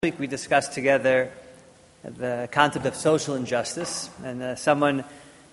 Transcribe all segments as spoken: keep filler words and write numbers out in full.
Week we discussed together the concept of social injustice, and uh, someone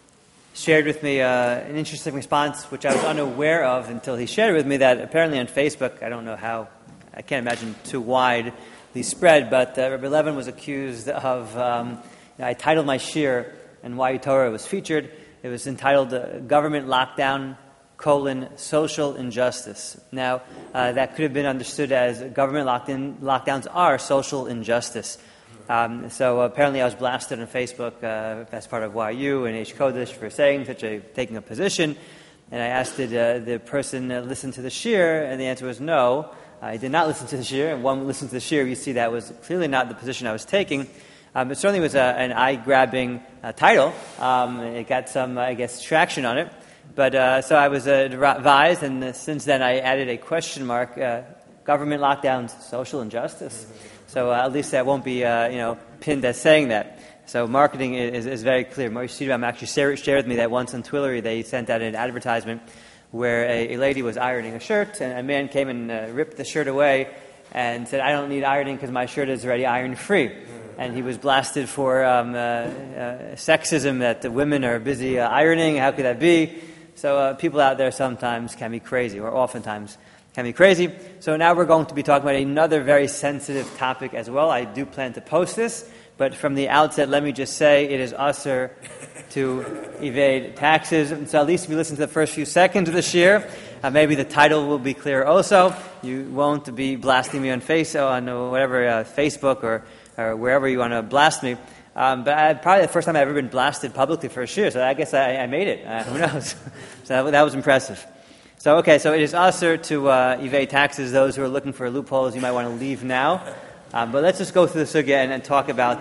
shared with me uh, an interesting response which I was unaware of until he shared with me that apparently on Facebook, I don't know how, I can't imagine too widely spread, but uh, Rabbi Levin was accused of, um, you know, I titled my shir, and why Torah was featured, it was entitled uh, Government Lockdown, colon, social injustice. Now, uh, that could have been understood as government lockdown, lockdowns are social injustice. Um, so apparently I was blasted on Facebook uh, as part of Y U and H Kodesh for saying such a, taking a position. And I asked did uh, the person uh, listen to the shir, and the answer was no. I did not listen to the shir, and one listened to the shir, you see that was clearly not the position I was taking. Um, it certainly was a, an eye-grabbing uh, title. Um, it got some, I guess, traction on it. But uh, so I was uh, advised, and uh, since then I added a question mark: uh, government lockdowns, social injustice. So uh, at least that won't be, uh, you know, pinned as saying that. So marketing is, is very clear. Moshe Sidram actually shared, shared with me that once on Twillery they sent out an advertisement where a, a lady was ironing a shirt, and a man came and uh, ripped the shirt away and said, "I don't need ironing because my shirt is already iron-free." And he was blasted for um, uh, uh, sexism, that the women are busy uh, ironing. How could that be? So uh, people out there sometimes can be crazy, or oftentimes can be crazy. So now we're going to be talking about another very sensitive topic as well. I do plan to post this, but from the outset, let me just say it is usher to evade taxes. And so at least if you listen to the first few seconds of the shir, uh, maybe the title will be clear also. You won't be blasting me on face on whatever uh, Facebook or, or wherever you want to blast me. Um, but I, probably the first time I've ever been blasted publicly for a shir, so I guess I, I made it. Uh, who knows? So that, that was impressive. So, okay, so it is usher to uh, evade taxes. Those who are looking for loopholes, you might want to leave now. Um, but let's just go through the sugya and, and talk about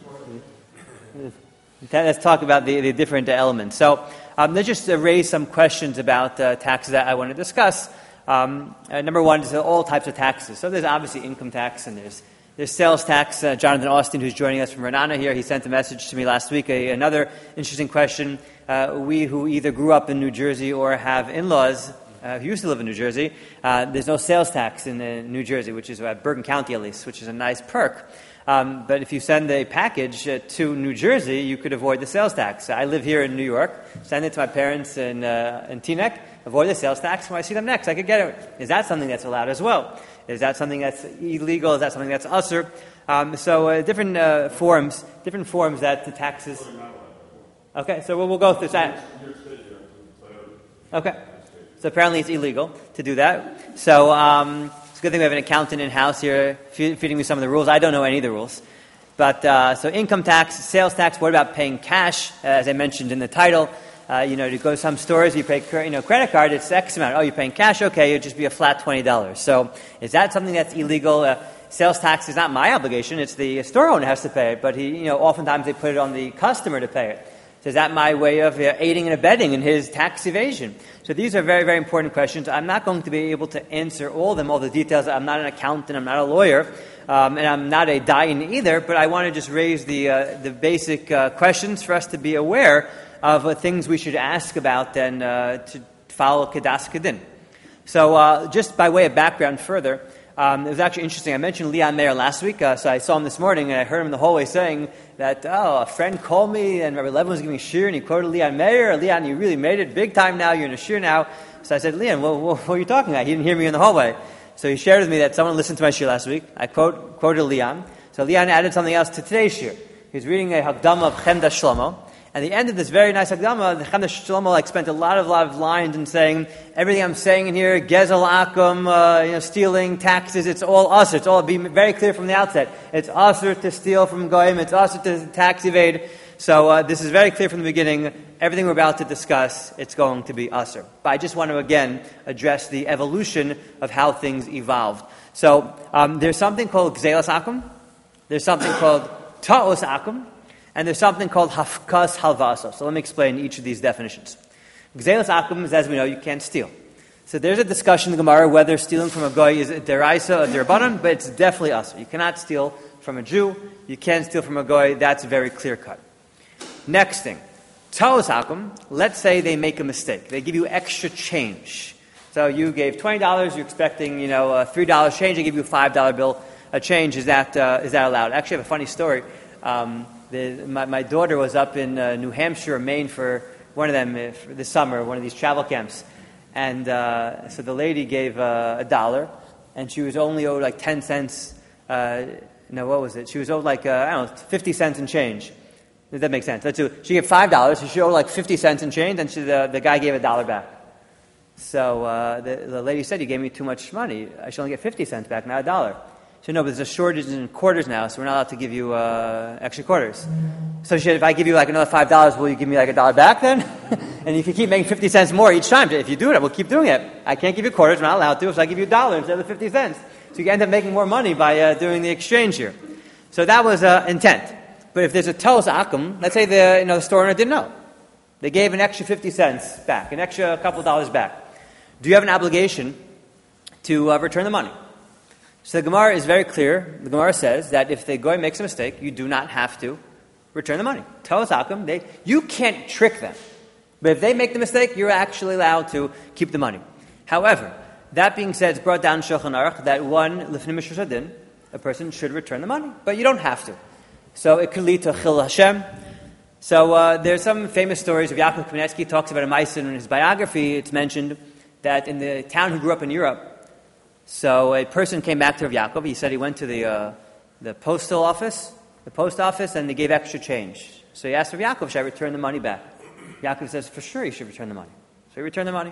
let's talk about the, the different elements. So um, let's just uh, raise some questions about uh, taxes that I want to discuss. Um, uh, number one is all types of taxes. So there's obviously income tax, and there's There's sales tax. Uh, Jonathan Austin, who's joining us from Renana here, he sent a message to me last week. A, another interesting question. Uh, we who either grew up in New Jersey or have in-laws uh, who used to live in New Jersey, uh, there's no sales tax in uh, New Jersey, which is uh, Bergen County at least, which is a nice perk. Um, but if you send a package uh, to New Jersey, you could avoid the sales tax. I live here in New York. Send it to my parents in, uh, in Teaneck. Avoid the sales tax. When I see them next, I could get it. Is that something that's allowed as well? Is that something that's illegal? Is that something that's usher? Um, so uh, different uh, forms, different forms that the taxes. Okay, so we'll, we'll go through that. Okay, so apparently it's illegal to do that. So um, it's a good thing we have an accountant in house here feeding me some of the rules. I don't know any of the rules, but uh, so income tax, sales tax. What about paying cash? Uh, as I mentioned in the title. Uh, you know, to go to some stores, you pay, you know, credit card, it's X amount. Oh, you're paying cash? Okay, it'd just be a flat twenty dollars. So is that something that's illegal? Uh, sales tax is not my obligation. It's the store owner has to pay it. But, he, you know, oftentimes they put it on the customer to pay it. So is that my way of uh, aiding and abetting in his tax evasion? So these are very, very important questions. I'm not going to be able to answer all of them, all the details. I'm not an accountant. I'm not a lawyer. Um, and I'm not a dayan either. But I want to just raise the, uh, the basic uh, questions for us to be aware of uh, things we should ask about and uh, to follow Kedas Kedin. So uh, just by way of background further, um, it was actually interesting. I mentioned Leon Mayer last week, uh, so I saw him this morning, and I heard him in the hallway saying that, oh, a friend called me, and Rabbi Levin was giving shir, and he quoted Leon Mayer. Leon, you really made it big time now. You're in a shir now. So I said, Leon, what, what, what are you talking about? He didn't hear me in the hallway. So he shared with me that someone listened to my shir last week. I quote, quoted Leon. So Leon added something else to today's shir. He was reading a Hagdama of Chemda Shlomo. At the end of this very nice Hagdama, the Chemda Shlomo like spent a lot of lot of lines in saying everything I'm saying in here, gezel akum, uh, you know, stealing, taxes, it's all usher. It's all be very clear from the outset. It's usher to steal from goyim. It's usher to tax evade. So uh, this is very clear from the beginning. Everything we're about to discuss, it's going to be usher. But I just want to again address the evolution of how things evolved. So um, there's something called gzelas akum. There's something called ta'os akum. And there's something called hafkas halvaso. So let me explain each of these definitions. Gzelas akum is, as we know, you can't steal. So there's a discussion in the Gemara whether stealing from a goy is deraisa or derabanan, but it's definitely usher. You cannot steal from a Jew. You can't steal from a goy. That's very clear cut. Next thing, ta'os akum. Let's say they make a mistake. They give you extra change. So you gave twenty dollars. You're expecting, you know, a three dollars change. They give you a five dollar bill. a change, is that uh, is that allowed? Actually, I have a funny story. Um, the, my, my daughter was up in uh, New Hampshire or Maine for one of them uh, for this summer, one of these travel camps. And uh, so the lady gave uh, a dollar, and she was only owed like ten cents. Uh, no, what was it? She was owed like, uh, I don't know, fifty cents and change. Does that make sense? Let's do, she gave five dollars, so she owed like fifty cents and change, and she, the, the guy gave a dollar back. So uh, the, the lady said, you gave me too much money. I should only get fifty cents back, not a dollar. She said, no, but there's a shortage in quarters now, so we're not allowed to give you uh, extra quarters. So she said, if I give you like another five dollars, will you give me like a dollar back then? And if you keep making fifty cents more each time, if you do it, we'll keep doing it. I can't give you quarters, we're not allowed to, so I give you a dollar instead of the fifty cents. So you end up making more money by uh, doing the exchange here. So that was uh, intent. But if there's a tos akum, let's say the, you know, the store owner didn't know. They gave an extra fifty cents back, an extra couple dollars back. Do you have an obligation to uh, return the money? So the Gemara is very clear. The Gemara says that if the goy makes a mistake, you do not have to return the money. Tos akum, they you can't trick them. But if they make the mistake, you're actually allowed to keep the money. However, that being said, it's brought down in Shulchan Aruch that one lifnei mishur sadin, a person should return the money, but you don't have to. So it could lead to chil Hashem. So uh, there's some famous stories of Yaakov Kamenetsky. Talks about a ma'aser in his biography. It's mentioned that in the town who grew up in Europe, so a person came back to Rav Yaakov. He said he went to the uh, the postal office, the post office, and they gave extra change. So he asked Rav Yaakov, should I return the money back? Yaakov says, for sure you should return the money. So he returned the money.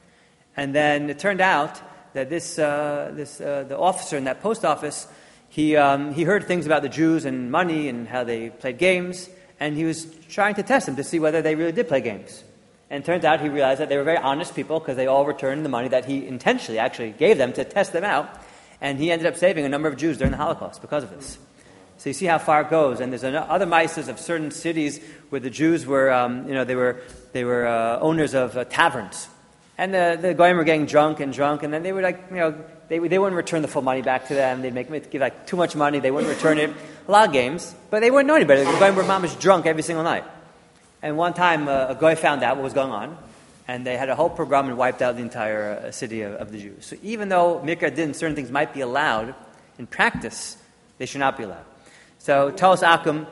And then it turned out that this uh, this uh, the officer in that post office, He um, he heard things about the Jews and money and how they played games, and he was trying to test them to see whether they really did play games. And it turns out he realized that they were very honest people because they all returned the money that he intentionally actually gave them to test them out, and he ended up saving a number of Jews during the Holocaust because of this. So you see how far it goes. And there's other ma'ases of certain cities where the Jews were, um, you know, they were they were uh, owners of uh, taverns, and the the goyim were getting drunk and drunk, and then they were like, you know. They they wouldn't return the full money back to them. They'd make give like too much money. They wouldn't return it. A lot of games, but they wouldn't know any better. The guy were mamash drunk every single night. And one time, uh, a guy found out what was going on, and they had a whole program and wiped out the entire uh, city of, of the Jews. So even though Mikra din, certain things might be allowed in practice, they should not be allowed. So tos akum.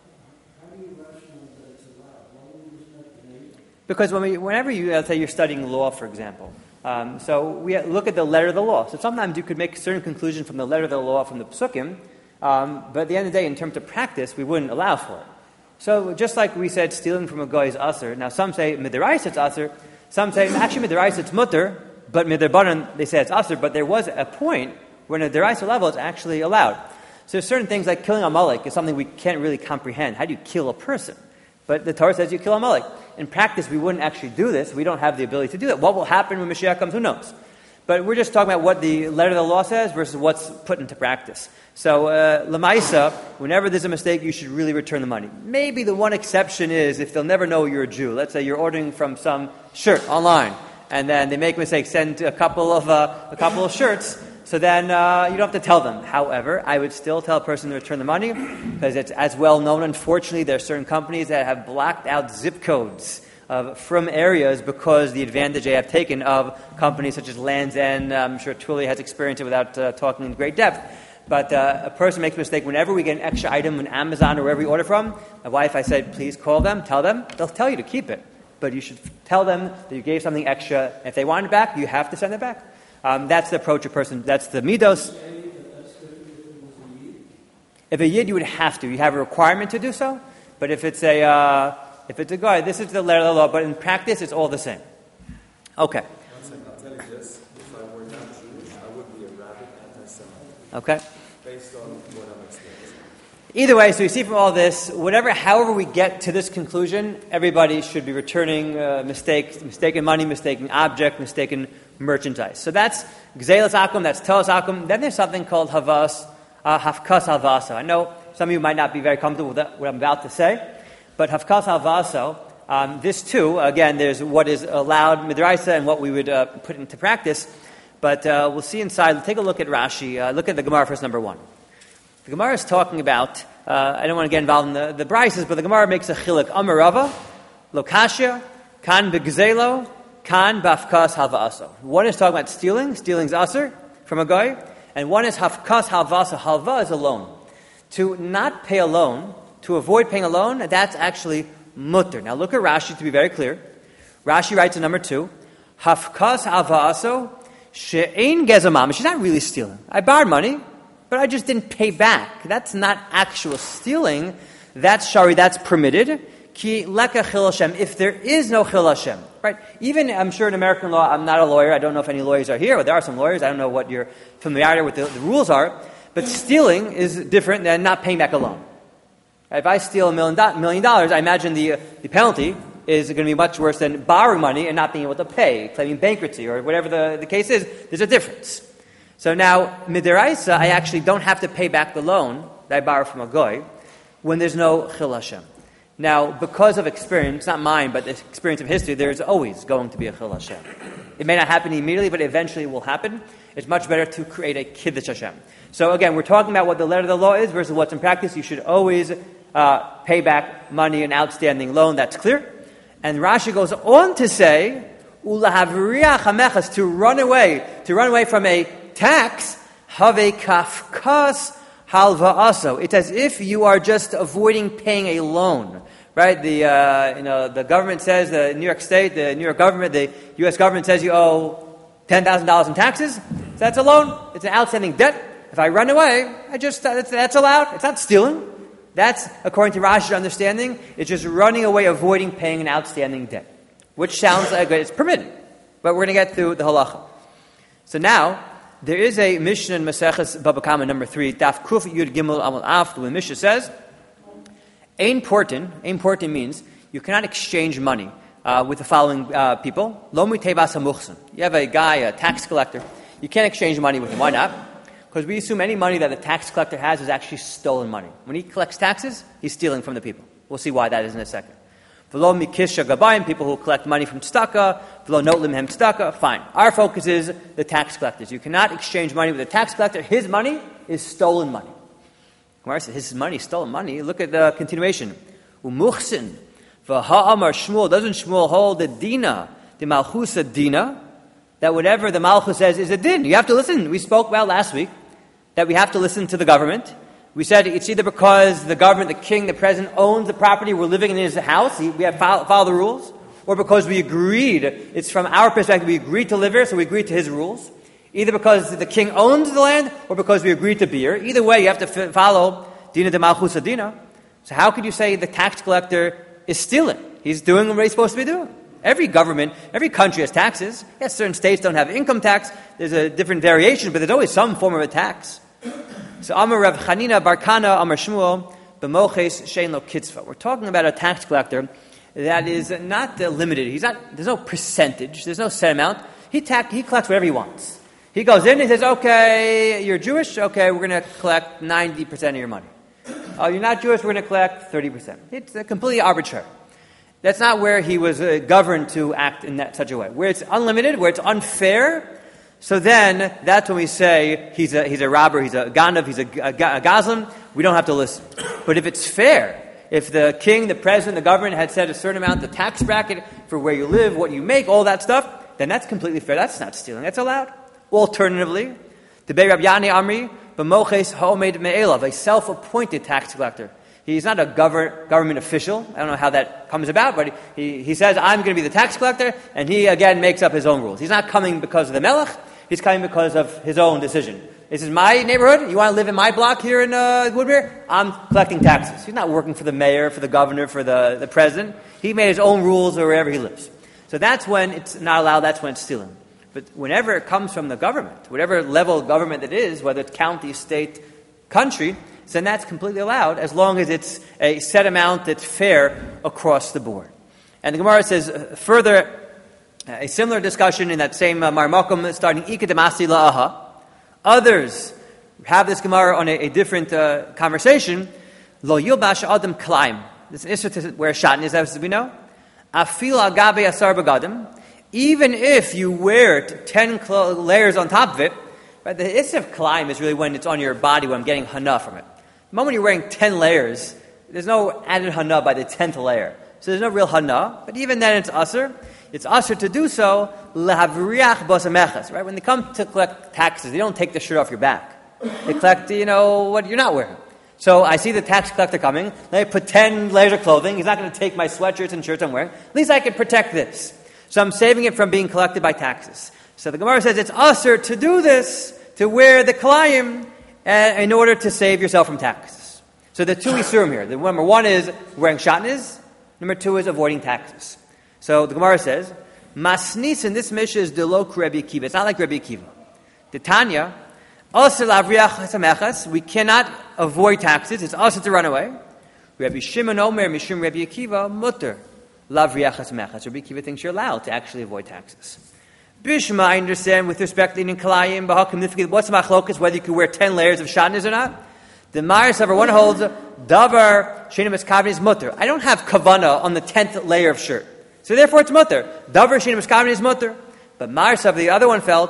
Because when we, whenever you, let's say you're studying law, for example. Um, so we look at the letter of the law. So sometimes you could make a certain conclusion from the letter of the law from the psukim, um, but at the end of the day, in terms of practice, we wouldn't allow for it. So just like we said, stealing from a guy is usher. Now some say midiraisa it's usher. Some say actually midiraisa it's mutter, but midirbanan they say it's usher. But there was a point where in a deraisa level it's actually allowed. So there's certain things like killing a Amalek is something we can't really comprehend. How do you kill a person? But the Torah says you kill Amalek. In practice, we wouldn't actually do this. We don't have the ability to do that. What will happen when Mashiach comes? Who knows? But we're just talking about what the letter of the law says versus what's put into practice. So, uh, Lamaisa, whenever there's a mistake, you should really return the money. Maybe the one exception is if they'll never know you're a Jew. Let's say you're ordering from some shirt online, and then they make a mistake, send a couple of uh, a couple of shirts. So then uh, you don't have to tell them. However, I would still tell a person to return the money because it's as well known. Unfortunately, there are certain companies that have blacked out zip codes of, from areas because the advantage they have taken of companies such as Land's End. I'm sure Twilio has experienced it without uh, talking in great depth. But uh, a person makes a mistake. Whenever we get an extra item on Amazon or wherever we order from, my wife, I said, please call them, tell them. They'll tell you to keep it. But you should tell them that you gave something extra. If they want it back, you have to send it back. Um, that's the approach a person, that's the midos. If a yid, you would have to. You have a requirement to do so. But if it's a uh, if it's a guy, this is the letter of the law. But in practice, it's all the same. Okay. One second, I'll tell you this. If I were not Jewish, I would be a rabid anti-Semite. Okay. Based on what I'm experiencing. Either way, so you see from all this, whatever, however we get to this conclusion, everybody should be returning uh, mistakes, mistaken money, mistaken object, mistaken merchandise. So that's gzelas akum, that's tos akum. Then there's something called havas, uh, hafkas halvasa. I know some of you might not be very comfortable with that, what I'm about to say, but hafkas halvasa, um, this too, again, there's what is allowed midraisa and what we would uh, put into practice. But uh, we'll see inside. Take a look at Rashi. Uh, look at the Gemara first, number one. The Gemara is talking about, uh, I don't want to get involved in the, the brises, but the Gemara makes a chiluk. Amarava, lokashya, kan begzelo, kan bafkas halva'aso. One is talking about stealing, stealing's aser from a guy, and one is hafkas halva. So halva is a loan. To not pay a loan, to avoid paying a loan, that's actually mutter. Now look at Rashi to be very clear. Rashi writes in number two, hafkas halva'aso she'ein gezamam. She's not really stealing. I borrowed money, but I just didn't pay back. That's not actual stealing. That's shari, that's permitted. Ki leka chil Hashem. If there is no chil Hashem, right? Even, I'm sure in American law, I'm not a lawyer. I don't know if any lawyers are here, but there are some lawyers. I don't know what your familiarity with the, the rules are. But stealing is different than not paying back a loan. If I steal a million, do- million dollars, I imagine the, uh, the penalty is going to be much worse than borrowing money and not being able to pay, claiming bankruptcy, or whatever the, the case is. There's a difference. So now, midiraisa, I actually don't have to pay back the loan that I borrowed from a goy when there's no chil Hashem. Now, because of experience, not mine, but the experience of history, there's always going to be a chil Hashem. It may not happen immediately, but eventually it will happen. It's much better to create a kiddush Hashem. So again, we're talking about what the letter of the law is versus what's in practice. You should always uh, pay back money, an outstanding loan. That's clear. And Rashi goes on to say, "Ulahavriach hamechas," to run away, to run away from a tax. Have kafkas halva'aso. It's as if you are just avoiding paying a loan, right? The uh, you know the government says, the New York State, the New York government, the U S government says you owe ten thousand dollars in taxes. So that's a loan. It's an outstanding debt. If I run away, I just that's, that's allowed. It's not stealing. That's, according to Rashi's understanding, it's just running away, avoiding paying an outstanding debt, which sounds like it's permitted. But we're going to get through the halacha. So now, there is a Mishnah in Maseches Baba Kama number three, Daf Kuf Yud Gimel Amud Af, where the Mishnah says, Ein portin, ein portin means you cannot exchange money uh, with the following uh, people. Lo mitebas hamuchsin. You have a guy, a tax collector. You can't exchange money with him. Why not? Because we assume any money that the tax collector has is actually stolen money. When he collects taxes, he's stealing from the people. We'll see why that is in a second. V'lo mikisha gabayim, people who collect money from tzedakah. V'lo notlim hem tzedakah. Fine. Our focus is the tax collectors. You cannot exchange money with a tax collector. His money is stolen money. Gemara says his money is stolen money. Look at the continuation. Umuchsin v'ha'amar Shmuel. Doesn't Shmuel hold the dina, the malchusa dina, that whatever the malchus says is a din? You have to listen. We spoke about last week that we have to listen to the government. We said it's either because the government, the king, the president owns the property, we're living in his house, we have to follow, follow the rules, or because we agreed, it's from our perspective, we agreed to live here, so we agreed to his rules. Either because the king owns the land, or because we agreed to be here. Either way, you have to f- follow Dina de Malchus Adina. So how could you say the tax collector is stealing? He's doing what he's supposed to be doing. Every government, every country has taxes. Yes, certain states don't have income tax. There's a different variation, but there's always some form of a tax. So Amar Rav Chanina Barkana Amar Shmuel B'moches Shein Lo Kitzva. We're talking about a tax collector that is not uh, limited. He's not. There's no percentage. There's no set amount. He tax, He collects whatever he wants. He goes in and says, "Okay, you're Jewish. Okay, we're going to collect ninety percent of your money. Oh, you're not Jewish. We're going to collect thirty percent." It's uh, completely arbitrary. That's not where he was uh, governed to act in that such a way. Where it's unlimited, where it's unfair. So then, that's when we say he's a he's a robber, he's a ganav, he's a, a, a gazlan. We don't have to listen. But if it's fair, if the king, the president, the government had set a certain amount, the tax bracket for where you live, what you make, all that stuff, then that's completely fair. That's not stealing. That's allowed. Alternatively, the Bei Rab Yani Amri b'moches ha'omed me'elav, a self-appointed tax collector. He's not a gover- government official. I don't know how that comes about, but he, he says, I'm going to be the tax collector, and he, again, makes up his own rules. He's not coming because of the melech. He's coming because of his own decision. This is my neighborhood. You want to live in my block here in uh, Woodbury? I'm collecting taxes. He's not working for the mayor, for the governor, for the, the president. He made his own rules wherever he lives. So that's when it's not allowed. That's when it's stealing. But whenever it comes from the government, whatever level of government it is, whether it's county, state, country, then that's completely allowed as long as it's a set amount that's fair across the board. And the Gemara says uh, further, uh, a similar discussion in that same uh, Marmakum starting Ika Demasi La'aha. Others have this Gemara on a, a different uh, conversation. Lo Yilbash Adam Klaim. This is where Shatan is, as we know. Afil Agabe Asar Bagadim. Even if you wear ten cl- layers on top of it, right, the Issa of Klaim is really when it's on your body, when I'm getting hana from it. The moment you're wearing ten layers, there's no added hana by the tenth layer. So there's no real hana, but even then it's usher. It's usher to do so, lehavriach basamechas, right? When they come to collect taxes, they don't take the shirt off your back. They collect, you know, what you're not wearing. So I see the tax collector coming. Let me put ten layers of clothing. He's not going to take my sweatshirts and shirts I'm wearing. At least I can protect this. So I'm saving it from being collected by taxes. So the Gemara says it's usher to do this, to wear the kalayim, uh, in order to save yourself from taxes. So the two isurim here. The number one is wearing shatnez. Number two is avoiding taxes. So the Gemara says, Masnis in this Mishnah is delok Rabbi Akiva. It's not like Rabbi Akiva. The Tanya, also lavriach hasamechas. We cannot avoid taxes. It's also to run away. Rabbi Shimon Omer Mishum Rabbi Akiva mutter lavriach hasamechas. Rabbi Akiva thinks you're allowed to actually avoid taxes. Bishma, I understand with respect to eating kalayim, b'hakim, what's the machlokas, whether you could wear ten layers of shatnez or not? The Meir Savar, one holds, davar shenim eskavin is mutter. I don't have kavana on the tenth layer of shirt. So therefore it's mutter. Davar shenim eskavin is mutter. But Meir Savar, the other one felt,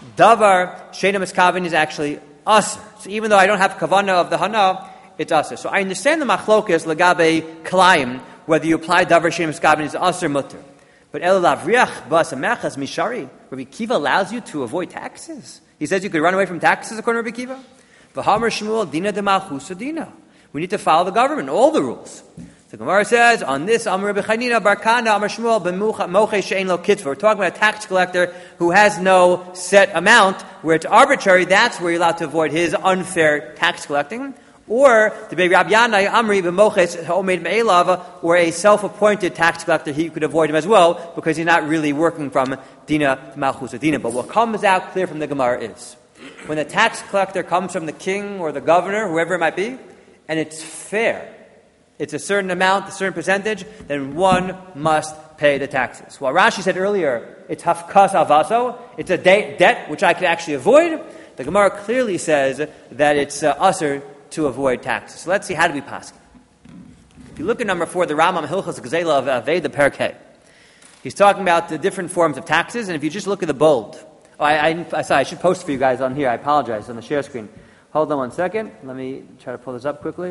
davar shenim eskavin is actually aser. So even though I don't have kavana of the hana, it's aser. So I understand the machlokas, lagabe kalayim, whether you apply davar shenim eskavin is aser mutter. But El Lavriach Basamechas Mishari, Rabbi Kiva allows you to avoid taxes. He says you could run away from taxes according to Rabbi Kiva. V'hamar Shmuel Dina de Malchusa Dina. We need to follow the government, all the rules. The Gemara says on this Amar Rabbi Chanina Barkana Amar Shmuel B'Moche She'en Lo Kitzvah. We're talking about a tax collector who has no set amount, where it's arbitrary. That's where you're allowed to avoid his unfair tax collecting. Or the Rabbi Yanai Amri b'moches homed me'elav, or a self-appointed tax collector, he could avoid him as well because he's not really working from Dina to Malchus Dina. But what comes out clear from the Gemara is when the tax collector comes from the king or the governor, whoever it might be, and it's fair, it's a certain amount, a certain percentage, then one must pay the taxes. While Rashi said earlier, it's hafkas avaso, it's a de- debt which I could actually avoid. The Gemara clearly says that it's uh, usher to avoid taxes. So let's see, how do we pass? If you look at number four, the Rambam Hilchos Gzela of Aved the Perkei, he's talking about the different forms of taxes, and if you just look at the bold, oh, I, I, I, sorry, I should post for you guys on here. I apologize, on the share screen. Hold on one second. Let me try to pull this up quickly.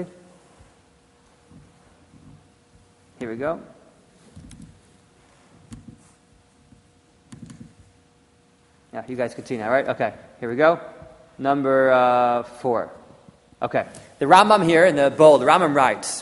Here we go. Yeah, you guys can see now, right? Okay, here we go. Number uh, four. Okay, the Rambam here in the bold, the Rambam writes,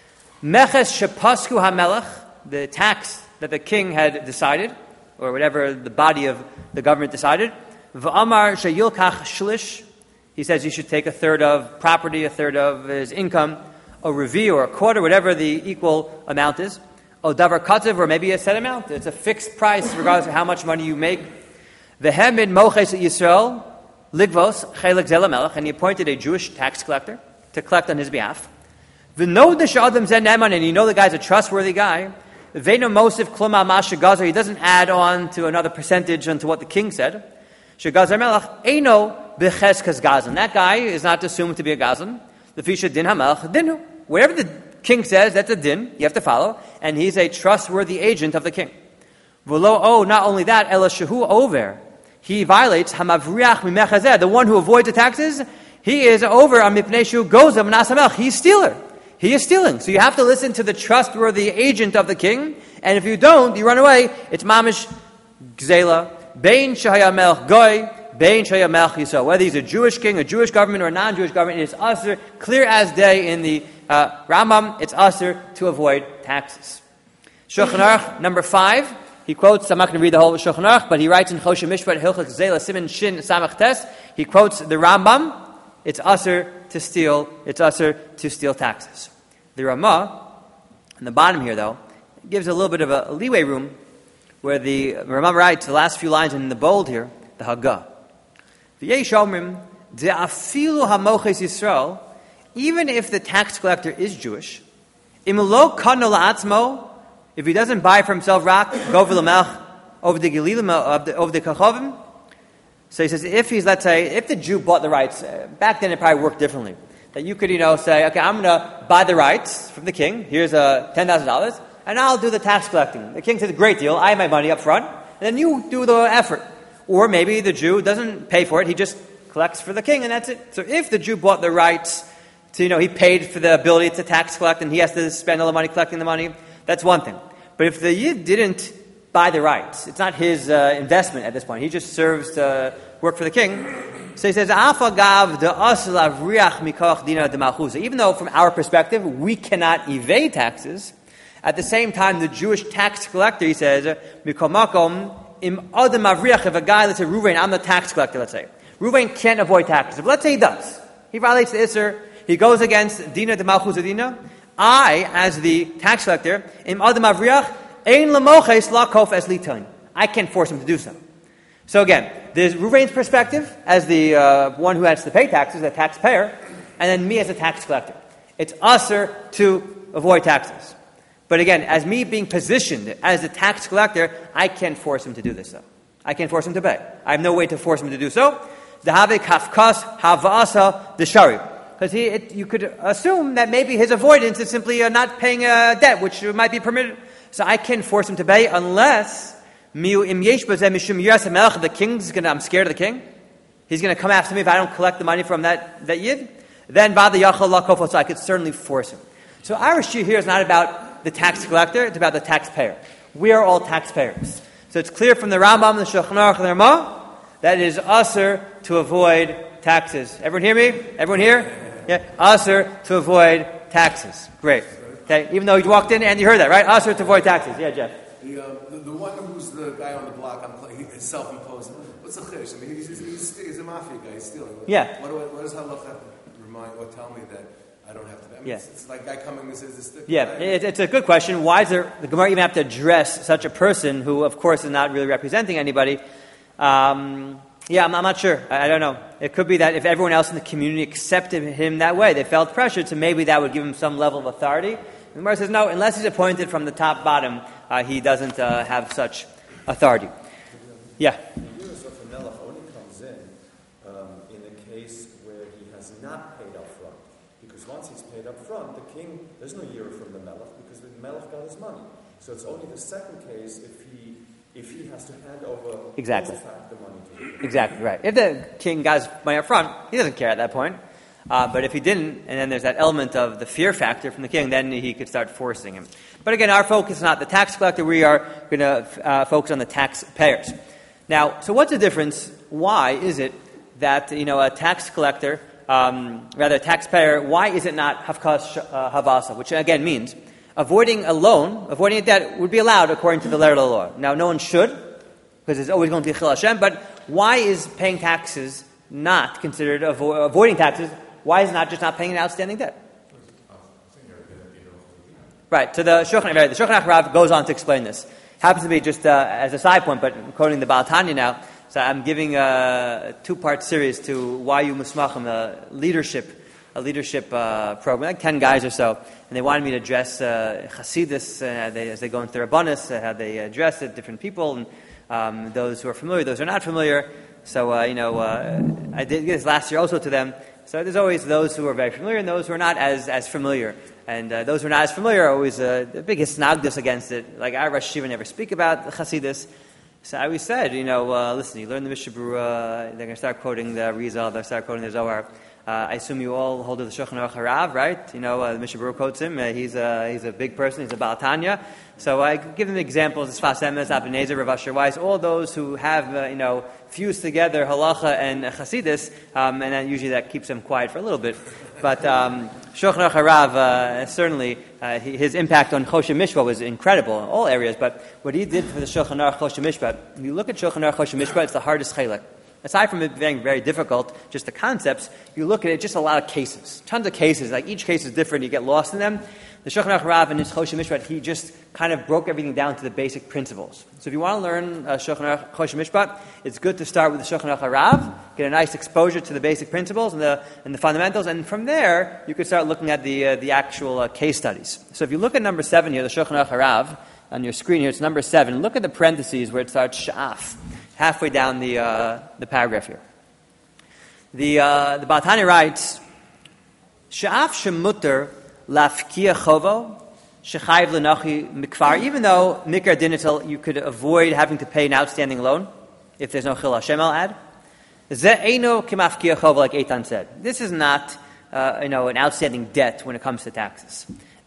Meches shepasku hamelech, the tax that the king had decided, or whatever the body of the government decided, v'amar sheyilkach shlish, he says you should take a third of property, a third of his income, a revi or a quarter, whatever the equal amount is, o davar katzev, or maybe a set amount, it's a fixed price regardless of how much money you make. V'hemid moches Yisrael, Ligvos, Chelik Zelamelech, and he appointed a Jewish tax collector to collect on his behalf. V'no d'sh'adam zen neman, and you know the guy's a trustworthy guy. V'no mosif kluma ma shegazer, he doesn't add on to another percentage onto what the king said. Shegazer melech, eino b'cheskas gazan. That guy is not assumed to be a gazan. The fisha din hamelech dinu. Whatever the king says, that's a din, you have to follow, and he's a trustworthy agent of the king. V'lo, oh, not only that, ela shehu over. He violates hamavriach mimechazeh, the one who avoids the taxes. He is over on mipneshu goza manasamech. He's stealer. He is stealing. So you have to listen to the trustworthy agent of the king. And if you don't, you run away. It's mamish gzela bein shahaya melch goy bein shahaya melch yisrael. Whether he's a Jewish king, a Jewish government, or a non-Jewish government, it is usher, clear as day in the uh, Rambam. It's usher to avoid taxes. Shulchan Aruch number five. He quotes, I'm not going to read the whole Shulchan Aruch, but he writes in Choshen Mishpat, Hilchot Gzela, Siman Shin Samach Tes, he quotes the Rambam, it's usher to steal, it's usher to steal taxes. The Ramah, on the bottom here though, gives a little bit of a leeway room, where the Rambam writes, the last few lines in the bold here, the Haggah. V'yesh omrim, de'afilu hamoches Yisrael, even if the tax collector is Jewish, im lo kano la'atzmo, if he doesn't buy for himself rak, go over the melch, over the gelilim, over the kachovim. So he says, if he's, let's say, if the Jew bought the rights, uh, back then it probably worked differently. That you could, you know, say, okay, I'm going to buy the rights from the king. Here's uh, ten thousand dollars, and I'll do the tax collecting. The king says, great deal. I have my money up front, and then you do the effort. Or maybe the Jew doesn't pay for it. He just collects for the king, and that's it. So if the Jew bought the rights to, you know, he paid for the ability to tax collect, and he has to spend all the money collecting the money, that's one thing. But if the Yid didn't buy the rights, it's not his uh, investment at this point. He just serves to work for the king. So he says, even though from our perspective we cannot evade taxes, at the same time the Jewish tax collector, he says, if a guy, let's say Ruvain, I'm the tax collector, let's say. Ruvain can't avoid taxes. But let's say he does. He violates the Isser. He goes against Dina de Malchus Dina. I, as the tax collector, im adam avriach, ein lamoches lakof es litain. I can't force him to do so. So again, there's Ruvain's perspective as the uh, one who has to pay taxes, the taxpayer, and then me as a tax collector. It's usher to avoid taxes. But again, as me being positioned as the tax collector, I can't force him to do this though. I can't force him to pay. I have no way to force him to do so. Dehave kafkas havasa deshari. Because he, it, you could assume that maybe his avoidance is simply uh, not paying a debt, which might be permitted. So I can't force him to pay unless the king's going to, I'm scared of the king. He's going to come after me if I don't collect the money from that, that yid. Then so I could certainly force him. So our issue here is not about the tax collector, it's about the taxpayer. We are all taxpayers. So it's clear from the Rambam, the Shulchan Aruch, and the Ramah, that it is usher to avoid taxes. Everyone hear me? Everyone here? Yeah, usher to avoid taxes. Great. Okay, even though you walked in and you heard that, right? Usher to avoid taxes. Yeah, Jeff. The, uh, the, the one who's the guy on the block, I'm he, he's self-imposed. What's the chish? I mean, he's, he's, he's, he's a mafia guy. He's stealing. Yeah. What, what, what does Halach have to remind or tell me that I don't have to? I mean, yeah. it's, it's like a guy coming and says, "This." Yeah, it, it's a good question. Why does there, the Gemara even have to address such a person who, of course, is not really representing anybody? Um, Yeah, I'm, I'm not sure. I, I don't know. It could be that if everyone else in the community accepted him that way, they felt pressured, so maybe that would give him some level of authority. And the Gemara says, no, unless he's appointed from the top bottom, uh, he doesn't uh, have such authority. Yeah? The use of a melech only comes in um, in a case where he has not paid up front. Because once he's paid up front, the king, there's no year from the melech, because the melech got his money. So it's only the second case if he if he has to hand over exactly. the money to him. Exactly, right. If the king got his money up front, he doesn't care at that point. Uh, but if he didn't, and then there's that element of the fear factor from the king, then he could start forcing him. But again, our focus is not the tax collector. We are going to uh, focus on the taxpayers. Now, so what's the difference? Why is it that, you know, a tax collector, um, rather a taxpayer, why is it not hafkas uh, havasa, which again means avoiding a loan, avoiding a debt would be allowed according to the letter of the law. Now, no one should, because it's always going to be chil Hashem, but why is paying taxes not considered avo- avoiding taxes? Why is it not just not paying an outstanding debt? Right, so the Shulchan the Shulchan Aruch goes on to explain this. Happens to be just uh, as a side point, but I'm quoting the Baal Tanya now, so I'm giving a two-part series to Y U Musmachim, a leadership a leadership uh, program, like ten guys or so, and they wanted me to address uh, Hasidus uh, they, as they go into the Rabbanis, uh, how they address it, different people, and um, those who are familiar, those who are not familiar. So, uh, you know, uh, I did this last year also to them. So there's always those who are very familiar and those who are not as, as familiar. And uh, those who are not as familiar are always uh, the biggest snagdus against it. Like our Rosh Yeshiva never speak about Hasidus. So I always said, you know, uh, listen, you learn the Mishnah Berurah, they're going to start quoting the Rizal, they're going to start quoting the Zohar. Uh, I assume you all hold to the Shulchan Aruch Harav, right? You know, uh, the Mishnah Berurah quotes him. Uh, he's, a, he's a big person. He's a Baal Tanya. So I give them examples. Sfas Emes, Abenezer, Rav Asher Weiss, all those who have, uh, you know, fused together halacha and uh, Chasidus, um, and then usually that keeps them quiet for a little bit. But um, Shulchan Aruch Harav, uh, certainly, uh, he, his impact on Choshen Mishpat was incredible in all areas. But what he did for the Shulchan Aruch Choshen Mishpat, when you look at Shulchan Aruch Choshen Mishpat, it's the hardest chelek. Aside from it being very difficult, just the concepts, you look at it, just a lot of cases. Tons of cases. Like each case is different, you get lost in them. The Shulchan Aruch Harav in his Choshen Mishpat, he just kind of broke everything down to the basic principles. So if you want to learn uh, Shulchan Aruch Choshen Mishpat, it's good to start with the Shulchan Aruch Harav, get a nice exposure to the basic principles and the and the fundamentals, and from there you could start looking at the uh, the actual uh, case studies. So if you look at number seven here, the Shulchan Aruch Harav, on your screen here, it's number seven. Look at the parentheses where it starts sha'af, halfway down the uh, the paragraph here. The uh, the Baal Tanya writes, "Sha'af shemuter lafkia chovo shechayiv lenachi mikvar." Even though mikar dinitel, you could avoid having to pay an outstanding loan if there's no chil Hashem al ad. Ze eino kimafkia chovo, like Eitan said. This is not uh, you know an outstanding debt when it comes to taxes.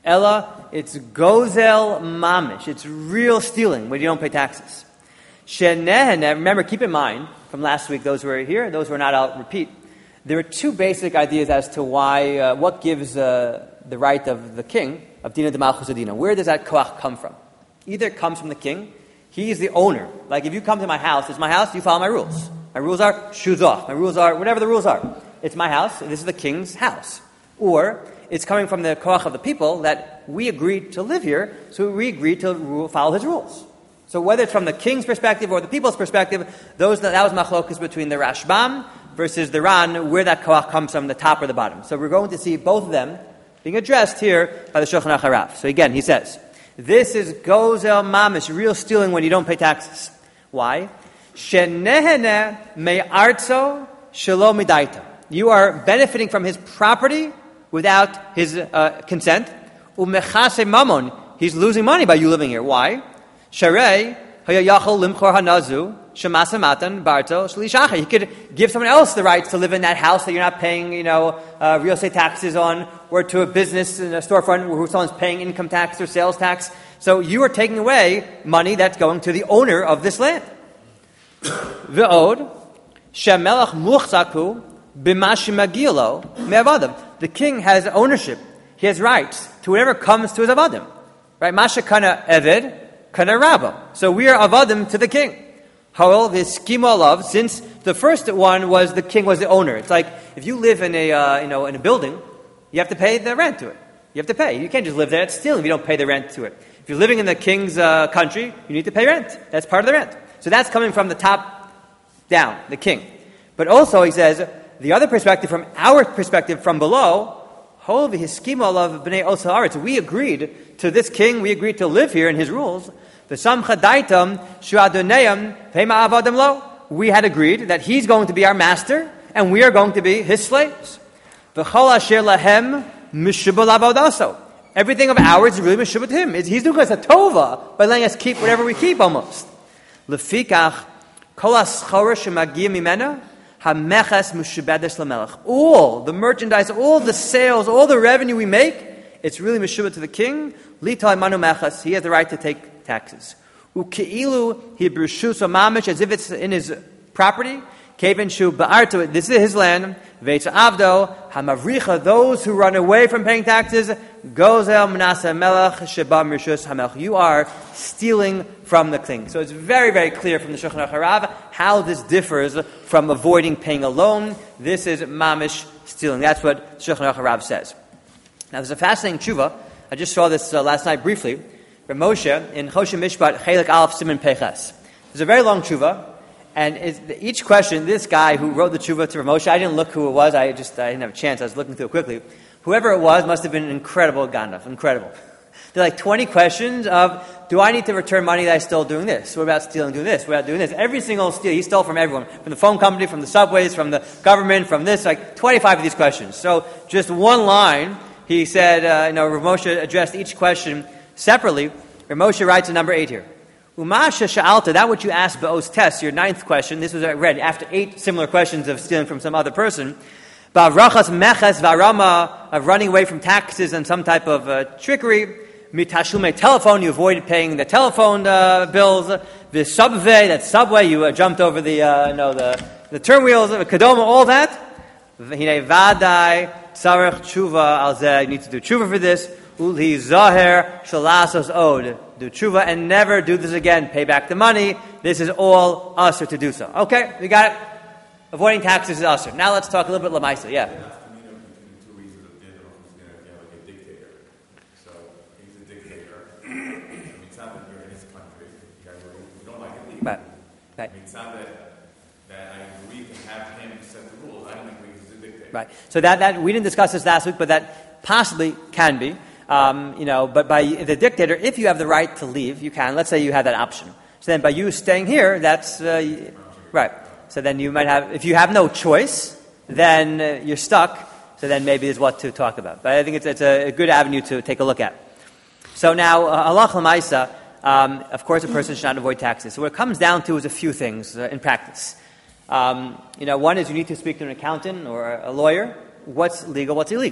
Ella, it's gozel mamish. It's real stealing when you don't pay taxes. Shenehene, remember, keep in mind, from last week, those who are here, those who are not, I'll repeat. There are two basic ideas as to why, uh, what gives uh, the right of the king, of Dina de Malchus Adina. Where does that koach come from? Either it comes from the king, he is the owner. Like if you come to my house, it's my house, you follow my rules. My rules are shoes off. My rules are whatever the rules are. It's my house, this is the king's house. Or it's coming from the koach of the people that we agreed to live here, so we agreed to rule, follow his rules. So whether it's from the king's perspective or the people's perspective, those that was machlokas between the Rashbam versus the Ran, where that koach comes from, the top or the bottom. So we're going to see both of them being addressed here by the Shulchan Aruch Harav. So again, he says, this is gozel mamish, real stealing when you don't pay taxes. Why? Shenehene me'artzo shelo midaita. You are benefiting from his property without his uh, consent. Umechase mamon. He's losing money by you living here. Why? Sharei hayayachol limchor hanazu shemasa matan barto shlishacha. He could give someone else the right to live in that house that you're not paying, you know, uh, real estate taxes on, or to a business in a storefront where someone's paying income tax or sales tax. So you are taking away money that's going to the owner of this land. Ve'od shemelach muchzaku b'mashi magilo me'avadim. The king has ownership. He has rights to whatever comes to his avadim. Right? Masha kana eved, kana rabba. So we are avadim to the king. However, the schema of, since the first one was the king was the owner. It's like if you live in a uh, you know in a building, you have to pay the rent to it. You have to pay. You can't just live there. It's stealing if you don't pay the rent to it. If you're living in the king's uh, country, you need to pay rent. That's part of the rent. So that's coming from the top down, the king. But also, he says, the other perspective, from our perspective from below, we agreed to this king, we agreed to live here in his rules. We had agreed that he's going to be our master, and we are going to be his slaves. Everything of ours is really mishubah to him. He's doing us a tova by letting us keep whatever we keep almost. Lefikach kol haschora shemagia mimena hameches mushabedes lamelech. All the merchandise, all the sales, all the revenue we make, it's really mishubah to the king. Litai manu meches. He has the right to take taxes. Ukeilu hibrushuso mamish, as if it's in his property. Kevin shu ba'arto. This is his land. Veitza avdo hamavricha. Those who run away from paying taxes. Gozel Manasseh Melech Sheba Mirshus Hamelch. You are stealing from the king. So it's very, very clear from the Shulchan Aruch Harav how this differs from avoiding paying a loan. This is mamish stealing. That's what Shulchan Aruch Harav says. Now there's a fascinating tshuva. I just saw this uh, last night briefly. From Moshe in Choshen Mishpat Chelik Aleph Siman Peches. There's a very long tshuva, and it's, each question, this guy who wrote the tshuva to Moshe, I didn't look who it was. I just I didn't have a chance. I was looking through it quickly. Whoever it was must have been an incredible gandalf, incredible. There are like twenty questions of, do I need to return money that I stole doing this? What about stealing, doing this? What about doing this? Every single steal, he stole from everyone. From the phone company, from the subways, from the government, from this, like twenty-five of these questions. So just one line, he said, uh, you know, Rav Moshe addressed each question separately. Rav Moshe writes in number eight here. Umasha sha'alta, that what you asked Ba'os test, your ninth question, this was read after eight similar questions of stealing from some other person. Ba'vrachas meches v'arama, of running away from taxes and some type of uh, trickery. Mitashlume telephone, you avoided paying the telephone uh, bills. The subway, that subway, you uh, jumped over the, uh, no, the, the turn wheels, the kadoma, all that. Hine vadai, tzarech tshuva al zeh, you need to do tshuva for this. Ulhi zaher shalasos od. Do tshuva and never do this again. Pay back the money. This is all usher to do so. Okay, we got it. Avoiding taxes is usher. Now let's talk a little bit lamaisa. Yeah. Right. Right. It's not that, that I agree to have him set the rules. I don't agree he's a dictator. Right. So that, that we didn't discuss this last week, but that possibly can be. Um, you know, but by the dictator, if you have the right to leave, you can. Let's say you have that option. So then by you staying here, that's uh, right. So then you might have, if you have no choice, then uh, you're stuck. So then maybe is what to talk about. But I think it's, it's a, a good avenue to take a look at. So now, uh, halach l'maisa, um, of course, a person should not avoid taxes. So what it comes down to is a few things uh, in practice. Um, you know, one is you need to speak to an accountant or a lawyer. What's legal? What's illegal?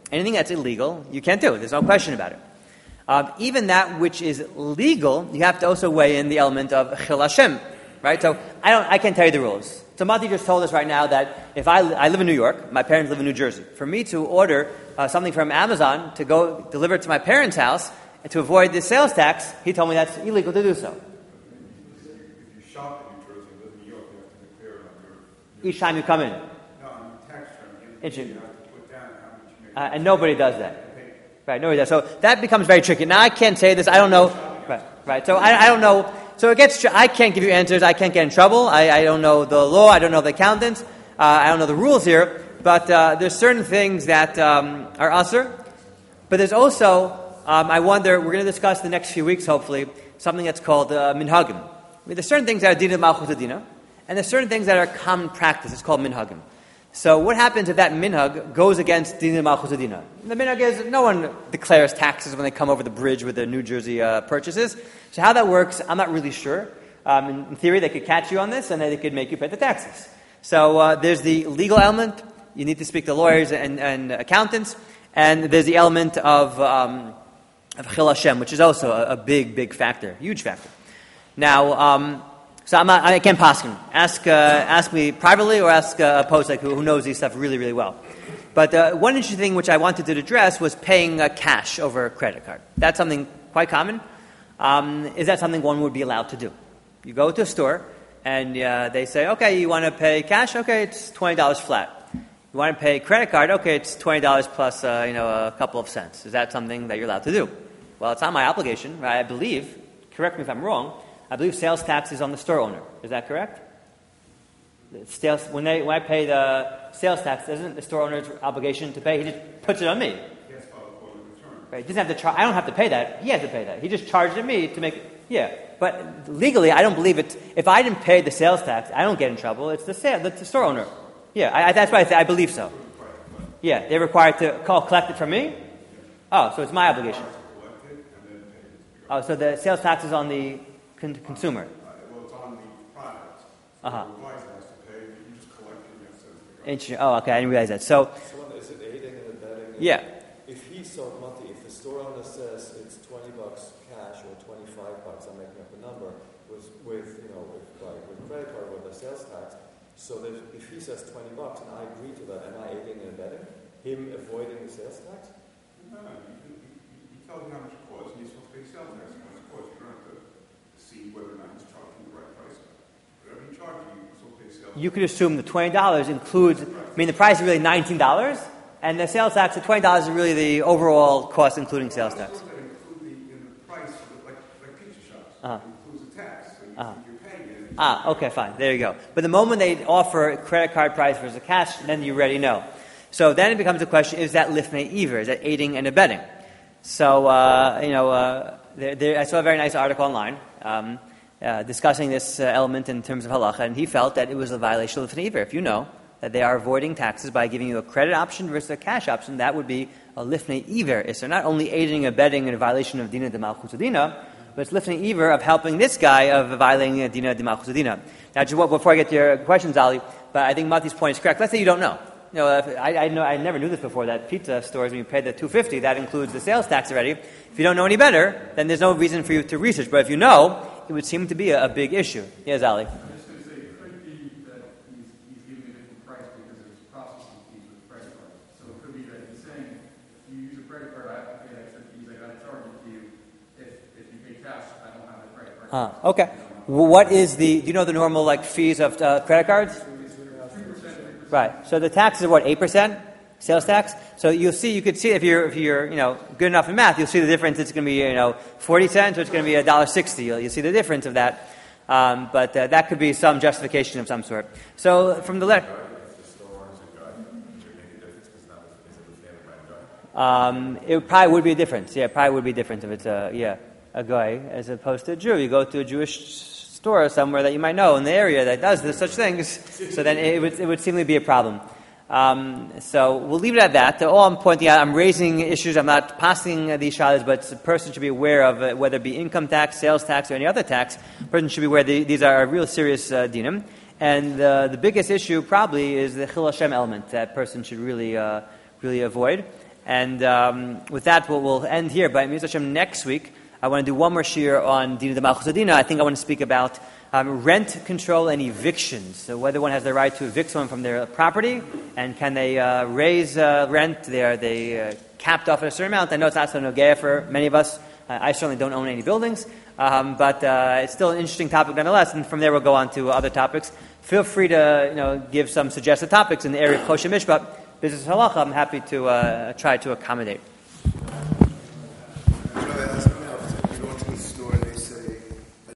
anything that's illegal, you can't do. There's no question about it. Um, even that which is legal, you have to also weigh in the element of Chil Hashem, right? So I don't, I can't tell you the rules. So Mati just told us right now that if I, I live in New York, my parents live in New Jersey. For me to order uh, something from Amazon to go deliver it to my parents' house and to avoid the sales tax, he told me that's illegal to do so. If you shop in New Jersey and live in New York, you have to declare it on your... Each time you come in. No, on your tax return. You Interesting. have to put down how much you make. Uh, and nobody does that. Right, nobody does. So that becomes very tricky. Now I can't say this. I don't know. Right, right. So I, I don't know. So it gets. I can't give you answers. I can't get in trouble. I, I don't know the law. I don't know the accountants. Uh, I don't know the rules here. But uh, there's certain things that um, are usher. But there's also. Um, I wonder. We're going to discuss the next few weeks, hopefully, something that's called uh, minhagim. I mean, there's certain things that are dina malchut adina, and there's certain things that are common practice. It's called minhagim. So what happens if that minhag goes against Dina Malchut Adina? The minhag is no one declares taxes when they come over the bridge with their New Jersey uh, purchases. So how that works, I'm not really sure. Um, in, in theory, they could catch you on this, and they could make you pay the taxes. So uh, there's the legal element. You need to speak to lawyers and, and accountants. And there's the element of, um, of Chil Hashem, which is also a, a big, big factor, huge factor. Now... Um, So I'm not, I can't paskin. Ask uh, ask me privately or ask uh, a posek who, who knows these stuff really, really well. But uh, one interesting thing which I wanted to address was paying uh, cash over a credit card. That's something quite common. Um, is that something one would be allowed to do? You go to a store and uh, they say, okay, you want to pay cash? Okay, it's twenty dollars flat. You want to pay credit card? Okay, it's twenty dollars plus uh, you know a couple of cents. Is that something that you're allowed to do? Well, it's not my obligation, right? I believe. Correct me if I'm wrong. I believe sales tax is on the store owner. Is that correct? The sales, when, they, when I pay the sales tax, isn't the store owner's obligation to pay? He just puts it on me. Yes, for the return. Right? He doesn't have to char- I don't have to pay that. He has to pay that. He just charged it me to make it. Yeah. But legally, I don't believe it. If I didn't pay the sales tax, I don't get in trouble. It's the, sale, the, the store owner. Yeah, I, I, that's why I, th- I believe so. Yeah, they're required to call, collect it from me? Oh, so it's my obligation. Oh, so the sales tax is on the Con- consumer. Uh, well, it's on the product. So Uh-huh. the advisor has to pay, you just collect it and you have to send it to the guy. Interesting. Oh, okay. I didn't realize that. So, So is it aiding and abetting? yeah. If he sold Mati, if the store owner says it's twenty bucks cash or twenty-five bucks, I'm making up a number, with, with you know, with, like, with credit card or the sales tax, so that if he says twenty bucks and I agree to that, am I aiding and abetting him avoiding the sales tax? No, no, you, you, you tell him how much it costs and you're supposed to pay sales tax on what it costs. You don't have to see whether or not he's charging the right price. Whatever he charges you, you're supposed to pay sales tax. You could assume the twenty dollars includes, I mean, the price is really nineteen dollars, and the sales tax of twenty dollars is really the overall cost, including sales tax. That include the, in the price, of the, like, like pizza shops. Uh-huh. It includes the tax, so you, Uh-huh. you're paying it. Ah, okay, fine. There you go. But the moment they offer a credit card price versus cash, then you already know. So then it becomes a question, is that lifnei iver? Is that aiding and abetting? So, uh, you know, uh, there, there, I saw a very nice article online um, uh, discussing this uh, element in terms of halacha, and he felt that it was a violation of lifnei iver. If you know that they are avoiding taxes by giving you a credit option versus a cash option, that would be a lifnei iver. So not only aiding and abetting in a violation of dina de malchut adina, but it's lifnei iver of helping this guy of violating a dina de malchut adina. Now, just before I get to your questions, Ali, but I think Mati's point is correct. Let's say you don't know. You know, if, I, I know I never knew this before, that pizza stores, when you pay the two hundred fifty dollars, that includes the sales tax already. If you don't know any better, then there's no reason for you to research. But if you know, it would seem to be a, a big issue. Yes, Ali? I'm just going to say, it could be that he's, he's giving a different price because there's processing fees with credit card. So it could be that he's saying, if you use a credit card, I have to pay extra fees, I got to charge it to you. If, if you pay cash, I don't have the credit card. Uh, okay. What is the, do you know the normal like fees of uh, credit cards? Right. So the tax is what, eight percent sales tax? So you'll see, you could see if you're, if you're, you know, good enough in math, you'll see the difference. It's going to be, you know, forty cents or it's going to be one dollar sixty. You'll, you'll see the difference of that. Um, but uh, that could be some justification of some sort. So from the letter. Um, it probably would be a difference. Yeah, it probably would be a difference if it's a, yeah, a guy as opposed to a Jew. You go to a Jewish store somewhere that you might know in the area that does this, such things, so then it would, it would seemingly be a problem. Um, so we'll leave it at that. All I'm pointing out, I'm raising issues, I'm not passing these shalas, but a person should be aware of uh, whether it be income tax, sales tax, or any other tax. A person should be aware the, these are real serious uh, dinim. And uh, the biggest issue probably is the Chil Hashem element that person should really, uh, really avoid. And um, with that, we'll, we'll end here. But Mitzvah Hashem, next week, I want to do one more shiur on Dina de Malchus Adina. I think I want to speak about um, rent control and evictions. So whether one has the right to evict someone from their property, and can they uh, raise uh, rent? They are they uh, capped off at a certain amount. I know it's not so nogea for many of us. Uh, I certainly don't own any buildings, um, but uh, it's still an interesting topic nonetheless. And from there, we'll go on to other topics. Feel free to you know give some suggested topics in the area of Choshen Mishpat, business halacha. I'm happy to uh, try to accommodate.